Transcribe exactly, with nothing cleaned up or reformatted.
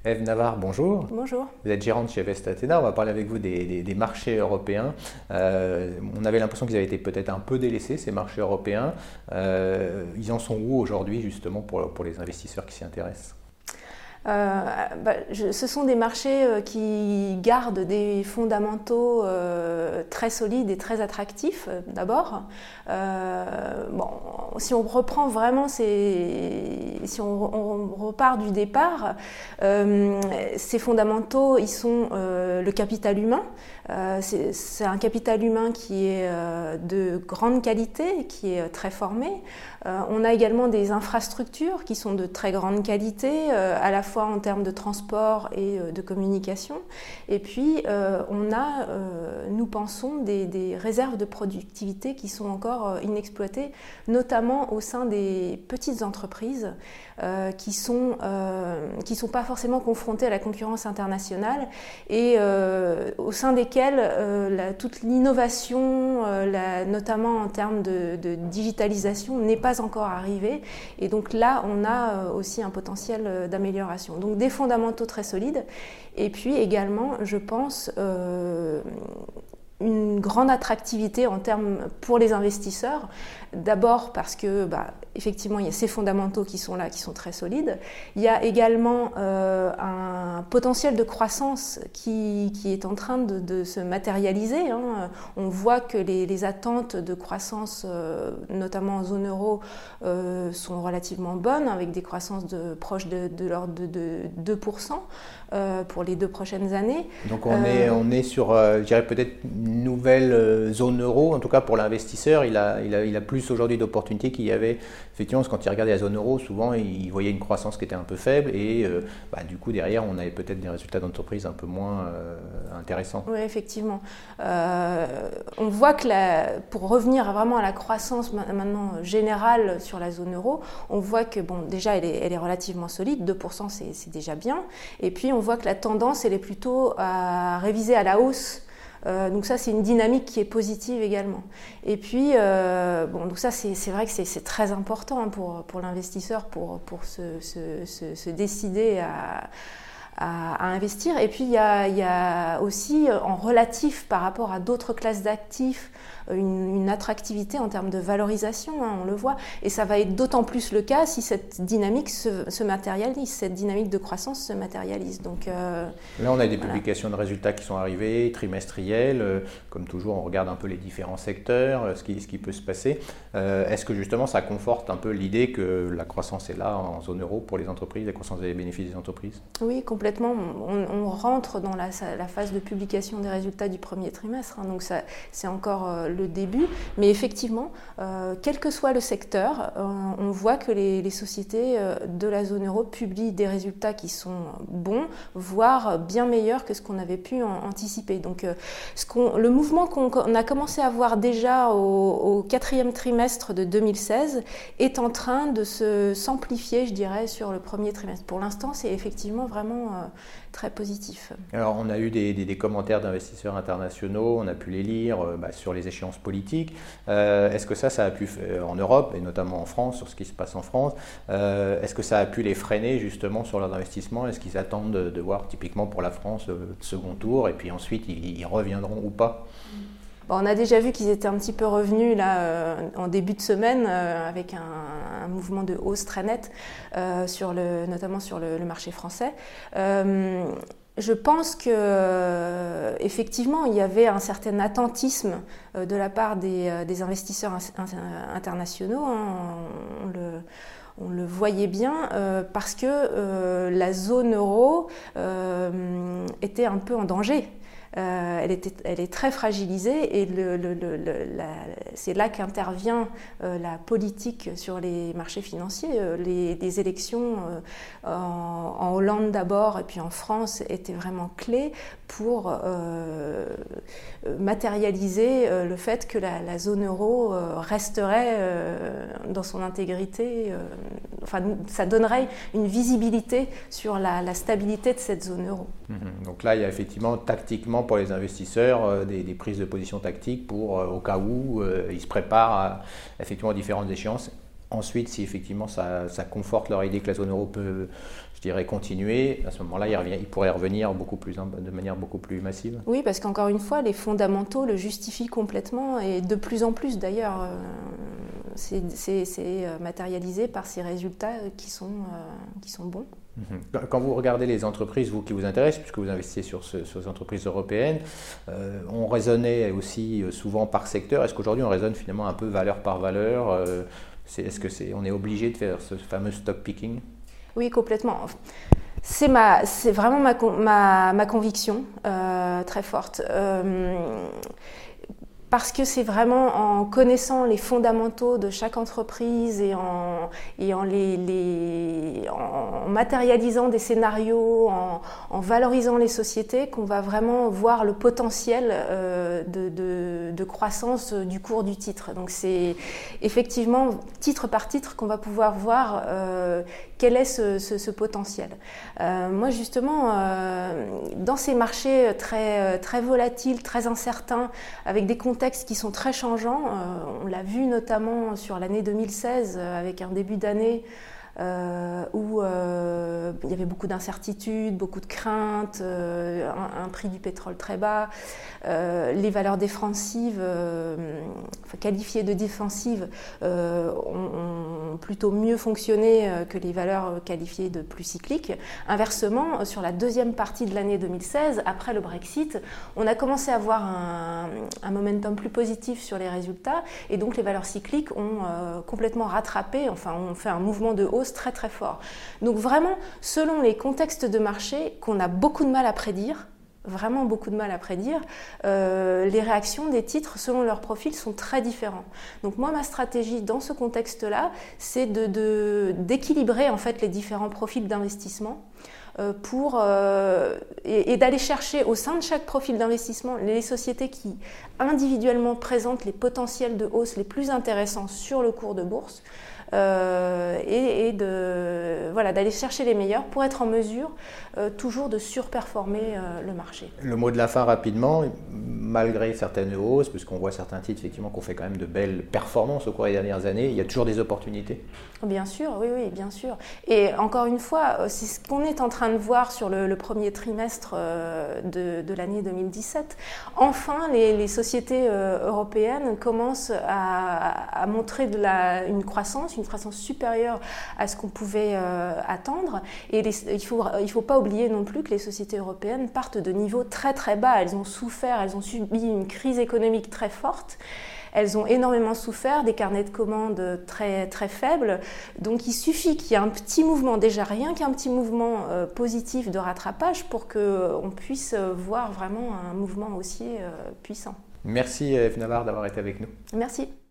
Ève Navarre, bonjour. Bonjour. Vous êtes gérante chez Vest Athena. On va parler avec vous des, des, des marchés européens. Euh, on avait l'impression qu'ils avaient été peut-être un peu délaissés, ces marchés européens. Euh, ils en sont où aujourd'hui, justement, pour, pour les investisseurs qui s'y intéressent ? Euh, bah, je, ce sont des marchés euh, qui gardent des fondamentaux euh, très solides et très attractifs, euh, d'abord. Euh, bon, si on reprend vraiment, ces, si on, on repart du départ, euh, ces fondamentaux, ils sont euh, le capital humain. Euh, c'est, c'est un capital humain qui est euh, de grande qualité, qui est très formé. Euh, on a également des infrastructures qui sont de très grande qualité, euh, à la fois en termes de transport et euh, de communication. Et puis, euh, on a, euh, nous pensons, des, des réserves de productivité qui sont encore euh, inexploitées, notamment au sein des petites entreprises euh, qui sont, euh, qui sont pas forcément confrontées à la concurrence internationale et euh, au sein desquelles euh, la, toute l'innovation, euh, la, notamment en termes de, de digitalisation, n'est pas encore arrivée. Et donc là, on a aussi un potentiel d'amélioration. Donc des fondamentaux très solides. Et puis également, je pense, euh, une grande attractivité en termes pour les investisseurs. D'abord parce que, bah, effectivement, il y a ces fondamentaux qui sont là, qui sont très solides. Il y a également euh, un potentiel de croissance qui, qui est en train de, de se matérialiser. Hein. On voit que les, les attentes de croissance, euh, notamment en zone euro, euh, sont relativement bonnes, avec des croissances de, proches de, de l'ordre de, de deux pour cent euh, pour les deux prochaines années. Donc on, euh, est, on est sur, euh, je dirais peut-être une nouvelle zone euro, en tout cas pour l'investisseur, il a, il a, il a plus aujourd'hui d'opportunités qu'il y avait. Effectivement, parce que quand il regardait la zone euro, souvent il voyait une croissance qui était un peu faible et euh, bah, du coup derrière on avait peut-être des résultats d'entreprise un peu moins euh, intéressants. Oui, effectivement. Euh, on voit que la, pour revenir vraiment à la croissance maintenant générale sur la zone euro, on voit que bon, déjà elle est, elle est relativement solide, deux pour cent c'est, c'est déjà bien, et puis on voit que la tendance elle est plutôt à réviser à la hausse. Euh, donc ça, c'est une dynamique qui est positive également. Et puis, euh, bon, donc ça, c'est, c'est vrai que c'est, c'est très important hein, pour, pour l'investisseur pour, pour se, se, se, se décider à, à, à investir. Et puis, il y a, il y a aussi, en relatif par rapport à d'autres classes d'actifs, une, une attractivité en termes de valorisation, hein, on le voit. Et ça va être d'autant plus le cas si cette dynamique se, se matérialise, cette dynamique de croissance se matérialise. Donc, euh, là, on a des voilà. publications de résultats qui sont arrivées, trimestrielles. Euh, comme toujours, on regarde un peu les différents secteurs, euh, ce, qui, ce qui peut se passer. Euh, est-ce que justement, ça conforte un peu l'idée que la croissance est là en zone euro pour les entreprises, la croissance des bénéfices des entreprises ? Oui, complètement. On, on rentre dans la, la phase de publication des résultats du premier trimestre. Hein, donc, ça, c'est encore euh, le début, mais effectivement, euh, quel que soit le secteur, euh, on voit que les, les sociétés euh, de la zone euro publient des résultats qui sont bons, voire bien meilleurs que ce qu'on avait pu en, anticiper. Donc, euh, ce qu'on, le mouvement qu'on on a commencé à voir déjà au, au quatrième trimestre de deux mille seize est en train de se s'amplifier, je dirais, sur le premier trimestre. Pour l'instant, c'est effectivement vraiment euh, très positif. Alors, on a eu des, des, des commentaires d'investisseurs internationaux, on a pu les lire euh, bah, sur les échéances politiques. Euh, est-ce que ça, ça a pu, euh, en Europe et notamment en France, sur ce qui se passe en France, euh, est-ce que ça a pu les freiner justement sur leurs investissements ? Est-ce qu'ils attendent de, de voir typiquement pour la France le second tour et puis ensuite ils, ils reviendront ou pas ? Bon, on a déjà vu qu'ils étaient un petit peu revenus là, euh, en début de semaine euh, avec un, un mouvement de hausse très net, euh, sur le, notamment sur le, le marché français. Euh, Je pense que euh, effectivement, il y avait un certain attentisme euh, de la part des, euh, des investisseurs in- in- internationaux. Hein, on, on le, on le voyait bien euh, parce que euh, la zone euro euh, était un peu en danger. Euh, elle, était, elle est très fragilisée et le, le, le, la, c'est là qu'intervient euh, la politique sur les marchés financiers. Euh, les, les élections euh, en, en Hollande d'abord et puis en France étaient vraiment clés pour euh, matérialiser euh, le fait que la, la zone euro euh, resterait euh, dans son intégrité. Euh, enfin, ça donnerait une visibilité sur la, la stabilité de cette zone euro. Mmh. Donc là, il y a effectivement tactiquement pour les investisseurs euh, des, des prises de position tactiques pour, euh, au cas où euh, ils se préparent à, effectivement, à différentes échéances ensuite, si effectivement ça, ça conforte leur idée que la zone euro peut, je dirais, continuer, à ce moment-là, ils, revient, ils pourraient revenir beaucoup plus, de manière beaucoup plus massive. Oui, parce qu'encore une fois, les fondamentaux le justifient complètement et de plus en plus d'ailleurs. C'est matérialisé par ces résultats qui sont, euh, qui sont bons. Quand vous regardez les entreprises vous, qui vous intéressent, puisque vous investissez sur, ce, sur les entreprises européennes, euh, on raisonnait aussi souvent par secteur. Est-ce qu'aujourd'hui on raisonne finalement un peu valeur par valeur euh, Est-ce que c'est, on est obligé de faire ce fameux stock picking? Oui, complètement. C'est vraiment ma, ma, ma conviction euh, très forte. Euh, Parce que c'est vraiment en connaissant les fondamentaux de chaque entreprise et en, et en, les, les, en matérialisant des scénarios, en, en valorisant les sociétés, qu'on va vraiment voir le potentiel euh, de, de, de croissance du cours du titre. Donc c'est effectivement titre par titre qu'on va pouvoir voir euh, quel est ce, ce, ce potentiel. Euh, moi justement, euh, dans ces marchés très, très volatiles, très incertains, avec des contextes qui sont très changeants. Euh, on l'a vu notamment sur l'année deux mille seize euh, avec un début d'année euh, où euh, il y avait beaucoup d'incertitudes, beaucoup de craintes, euh, un, un prix du pétrole très bas, euh, les valeurs défensives, euh, enfin, qualifiées de défensives, euh, ont, ont plutôt mieux fonctionné que les valeurs qualifiées de plus cycliques. Inversement, sur la deuxième partie de l'année deux mille seize, après le Brexit, on a commencé à avoir un, un momentum plus positif sur les résultats et donc les valeurs cycliques ont euh, complètement rattrapé, enfin ont fait un mouvement de hausse très très fort. Donc vraiment, selon les contextes de marché qu'on a beaucoup de mal à prédire, vraiment beaucoup de mal à prédire, euh, les réactions des titres selon leur profil sont très différents. Donc moi, ma stratégie dans ce contexte-là, c'est de, de, d'équilibrer en fait les différents profils d'investissement euh, pour, euh, et, et d'aller chercher au sein de chaque profil d'investissement les sociétés qui individuellement présentent les potentiels de hausse les plus intéressants sur le cours de bourse. Euh, et, et de, voilà, d'aller chercher les meilleurs pour être en mesure euh, toujours de surperformer euh, le marché. Le mot de la fin rapidement, malgré certaines hausses, puisqu'on voit certains titres effectivement qu'on fait quand même de belles performances au cours des dernières années, il y a toujours des opportunités. Bien sûr, oui, oui, bien sûr. Et encore une fois, c'est ce qu'on est en train de voir sur le, le premier trimestre euh, de, de l'année deux mille dix-sept. Enfin, les, les sociétés euh, européennes commencent à, à montrer de la, une croissance, une croissance supérieure à ce qu'on pouvait euh, attendre. Et les, il ne faut, il faut pas oublier non plus que les sociétés européennes partent de niveaux très très bas. Elles ont souffert, elles ont subi une crise économique très forte. Elles ont énormément souffert, des carnets de commandes très, très faibles. Donc il suffit qu'il y ait un petit mouvement, déjà rien qu'un petit mouvement euh, positif de rattrapage pour qu'on puisse voir vraiment un mouvement haussier euh, puissant. Merci Eve Navarre d'avoir été avec nous. Merci.